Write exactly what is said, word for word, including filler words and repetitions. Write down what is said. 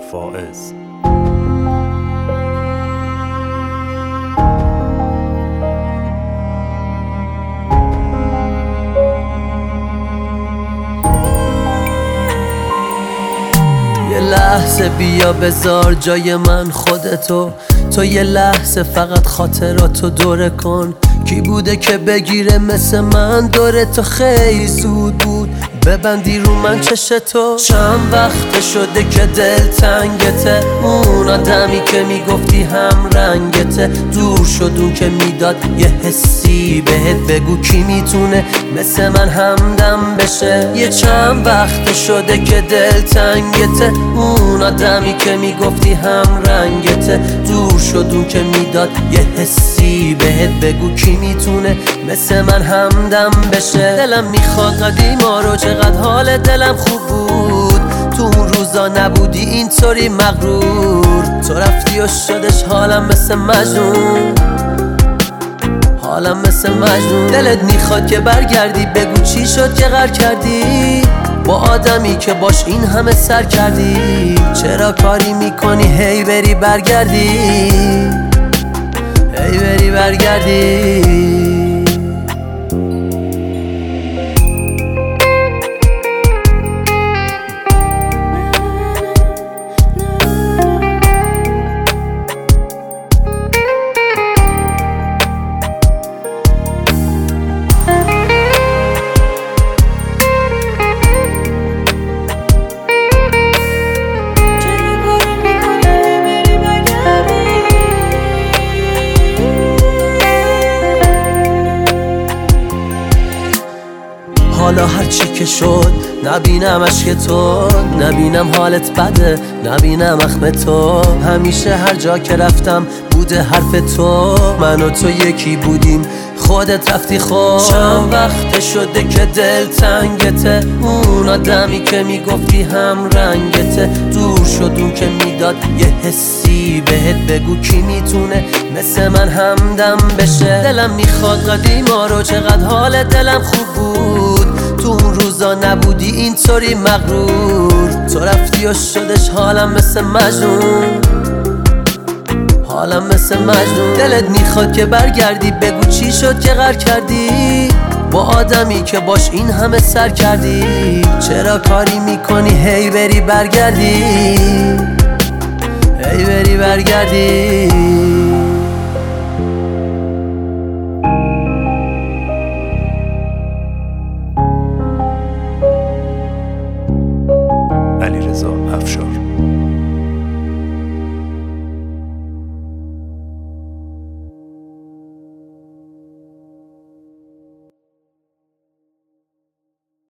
فائز. یه لحظه بیا بذار جای من خودتو، تو یه لحظه فقط خاطراتو دوره کن. کی بوده که بگیره مثل من دوره تو؟ خیلی زود بود ببندی رو من چشتو. چند وقت شده که دل تنگته، اون آدمی که میگفتی هم رنگته دور شد، اون که میداد یه حسی بهت. بگو کی میتونه مثل من همدم بشه؟ یه چند وقت شده که دل تنگته، اون آدمی که میگفتی هم رنگته دور شد، اون که میداد یه حسی بهت. بگو کی میتونه مثل من همدم بشه؟ دلم میخواد قدیما رو، چقدر حال دلم خوب بود تو اون روزا نبودی اینطوری مغرور. تو رفتی و شدش حالم مثل مجنون، حالم مثل مجنون. دلت میخواد که برگردی، بگو چی شد که غر کردی با آدمی که باش این همه سر کردی؟ چرا کاری میکنی هی بری برگردی، هی بری برگردی؟ حالا هرچی که شد نبینم عشق تو، نبینم حالت بده، نبینم اخم تو. همیشه هر جا که رفتم بوده حرف تو، من و تو یکی بودیم خودت رفتی خود. چند وقت شده که دل تنگته، اون آدمی که میگفتی هم رنگته دور شد، اون که میداد یه حسی بهت. بگو کی میتونه مثل من همدم بشه؟ دلم میخواد قدیما رو، چقدر حال دلم خوب بود تو اون روزا نبودی اینطوری مغرور. تو رفتی و شدش حالم مثل مجنون، حالم مثل مجنون. دلت میخواد که برگردی، بگو چی شد که غر کردی با آدمی که باش این همه سر کردی؟ چرا کاری میکنی هی بری برگردی، هی بری برگردی؟